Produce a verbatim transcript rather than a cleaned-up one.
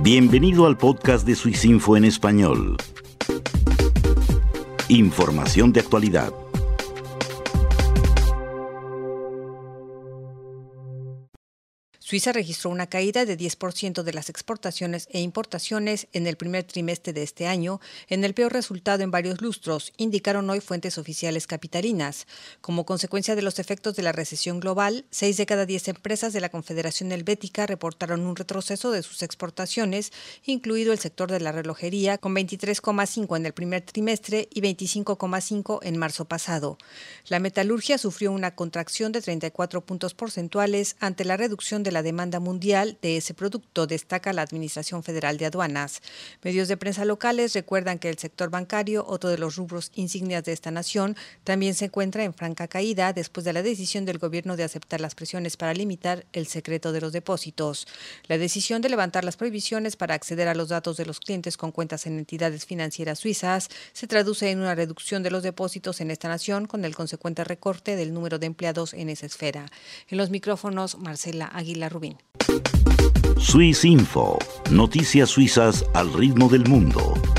Bienvenido al podcast de Swissinfo en español. Información de actualidad. Suiza registró una caída de diez por ciento de las exportaciones e importaciones en el primer trimestre de este año, en el peor resultado en varios lustros, indicaron hoy fuentes oficiales capitalinas. Como consecuencia de los efectos de la recesión global, seis de cada diez empresas de la Confederación Helvética reportaron un retroceso de sus exportaciones, incluido el sector de la relojería, con veintitrés coma cinco en el primer trimestre y veinticinco coma cinco en marzo pasado. La metalurgia sufrió una contracción de treinta y cuatro puntos porcentuales ante la reducción de la demanda mundial de ese producto, destaca la Administración Federal de Aduanas. Medios de prensa locales recuerdan que el sector bancario, otro de los rubros insignias de esta nación, también se encuentra en franca caída después de la decisión del gobierno de aceptar las presiones para limitar el secreto de los depósitos. La decisión de levantar las prohibiciones para acceder a los datos de los clientes con cuentas en entidades financieras suizas se traduce en una reducción de los depósitos en esta nación, con el consecuente recorte del número de empleados en esa esfera. En los micrófonos, Marcela Aguilar Rubín. Swissinfo, noticias suizas al ritmo del mundo.